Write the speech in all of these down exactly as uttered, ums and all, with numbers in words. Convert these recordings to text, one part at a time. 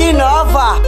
de nova.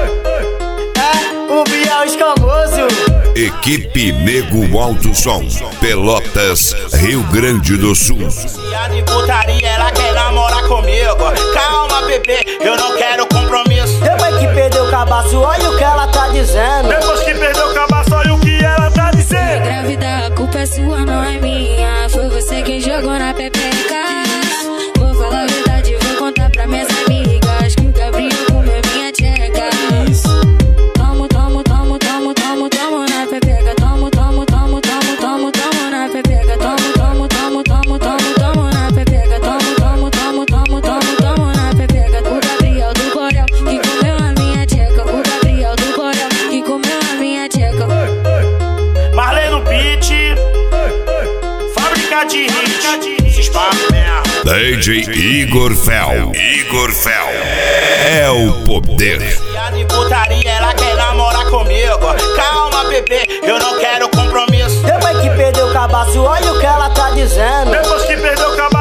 É, o Biel escamoso. Equipe Nego Alto Som, Pelotas, Rio Grande do Sul. Piada e putaria, ela quer namorar comigo. Calma, bebê, eu não quero compromisso. Depois que perdeu o cabaço, olha o que ela tá dizendo. Depois que perdeu o cabaço, olha o que ela tá dizendo. Grávida, a culpa é sua, não é minha. Foi você quem jogou na pepeca. Vou falar a verdade, vou contar pra minhas amigas que o Gabriel comeu minha tcheca. Tomo, tomo, tomo, tomo, tomo, tomo na pepeca. Tomo, tomo, tomo, tomo, tomo, tomo na pepeca. Tomo, tomo, tomo, tomo, tomo, tomo na pepeca. Tomo, tomo, tomo, tomo, tomo, tomo na pepeca. O Gabriel do Borel que comeu a minha tcheca. O Gabriel do Borel que comeu a minha tcheca. Marley no beat, fábrica de hit, se espalha mesmo. D J Igor Fel. Igor Fel. É o poder. Piada e putaria, ela quer namorar comigo. Calma, bebê, eu não quero compromisso. Depois que perdeu o cabaço, olha o que ela tá dizendo. Depois que perdeu o cabaço,